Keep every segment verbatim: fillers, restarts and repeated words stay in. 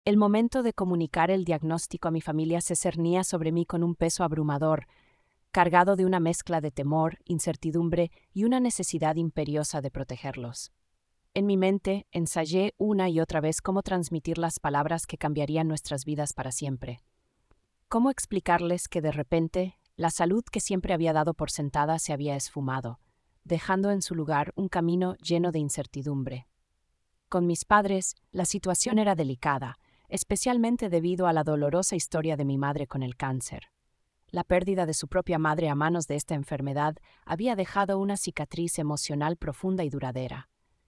El momento de comunicar el diagnóstico a mi familia se cernía sobre mí con un peso abrumador, cargado de una mezcla de temor, incertidumbre y una necesidad imperiosa de protegerlos. En mi mente ensayé una y otra vez cómo transmitir las palabras que cambiarían nuestras vidas para siempre. Cómo explicarles que de repente la salud que siempre había dado por sentada se había esfumado, dejando en su lugar un camino lleno de incertidumbre. Con mis padres, la situación era delicada, especialmente debido a la dolorosa historia de mi madre con el cáncer. La pérdida de su propia madre a manos de esta enfermedad había dejado una cicatriz emocional profunda y duradera.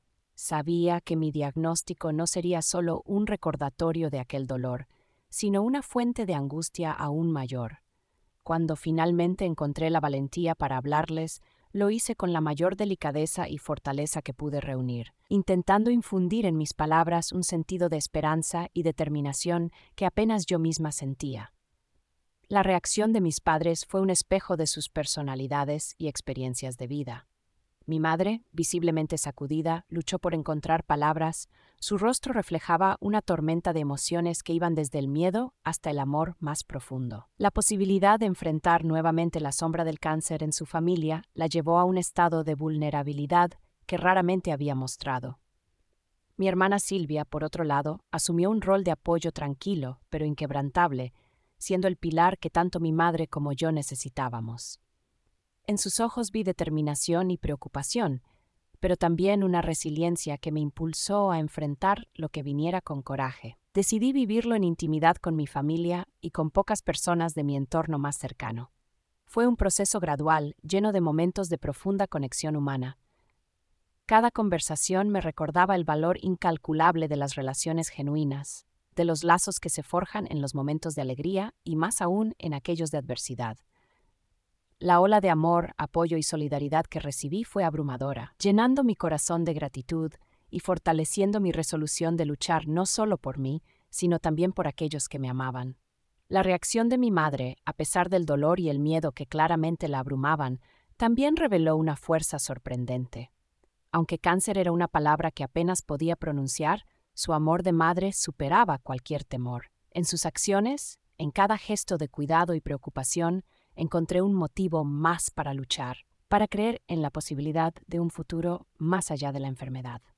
Sabía que mi diagnóstico no sería solo un recordatorio de aquel dolor, sino una fuente de angustia aún mayor. Cuando finalmente encontré la valentía para hablarles, lo hice con la mayor delicadeza y fortaleza que pude reunir, intentando infundir en mis palabras un sentido de esperanza y determinación que apenas yo misma sentía. La reacción de mis padres fue un espejo de sus personalidades y experiencias de vida. Mi madre, visiblemente sacudida, luchó por encontrar palabras. Su rostro reflejaba una tormenta de emociones que iban desde el miedo hasta el amor más profundo. La posibilidad de enfrentar nuevamente la sombra del cáncer en su familia la llevó a un estado de vulnerabilidad que raramente había mostrado. Mi hermana Silvia, por otro lado, asumió un rol de apoyo tranquilo, pero inquebrantable, siendo el pilar que tanto mi madre como yo necesitábamos. En sus ojos vi determinación y preocupación, pero también una resiliencia que me impulsó a enfrentar lo que viniera con coraje. Decidí vivirlo en intimidad con mi familia y con pocas personas de mi entorno más cercano. Fue un proceso gradual, lleno de momentos de profunda conexión humana. Cada conversación me recordaba el valor incalculable de las relaciones genuinas, de los lazos que se forjan en los momentos de alegría y más aún en aquellos de adversidad. La ola de amor, apoyo y solidaridad que recibí fue abrumadora, llenando mi corazón de gratitud y fortaleciendo mi resolución de luchar no solo por mí, sino también por aquellos que me amaban. La reacción de mi madre, a pesar del dolor y el miedo que claramente la abrumaban, también reveló una fuerza sorprendente. Aunque cáncer era una palabra que apenas podía pronunciar, su amor de madre superaba cualquier temor. En sus acciones, en cada gesto de cuidado y preocupación, encontré un motivo más para luchar, para creer en la posibilidad de un futuro más allá de la enfermedad.